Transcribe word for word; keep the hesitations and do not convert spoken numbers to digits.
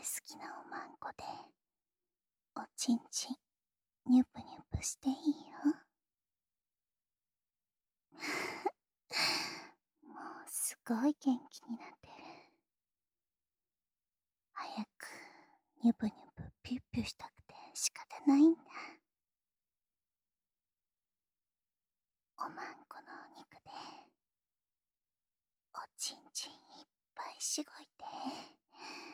きなおまんこで、おちんちん、ニュプニュプしていいよ。もうすごい元気になってる。早く、ニュプニュプピュッピュしたくて仕方ないんだ。おまんこのお肉で、おちんちんいっぱいしごいて。